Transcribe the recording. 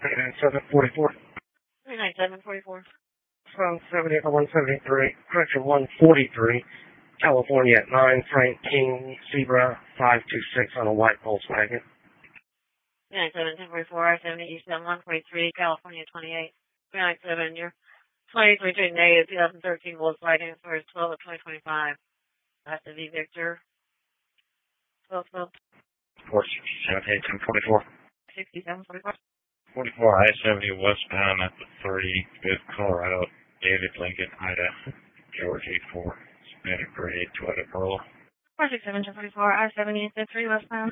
744. 39744. From 70 to 173, correction 143, California at 9, Frank King, Zebra 526 on a white Volkswagen. 397 1044, I-70 Eastbound 143, California 28. 397, your 2023 negative 2013 Volkswagen for 12 of 2025. Has to be Victor. 12. 467, 1044. 6744. 44 I-70 westbound at the 35th Colorado, David Lincoln, Ida, George 84, Hispanic grade, Toyota Corolla. 467 1044, I-70 at the 3 westbound.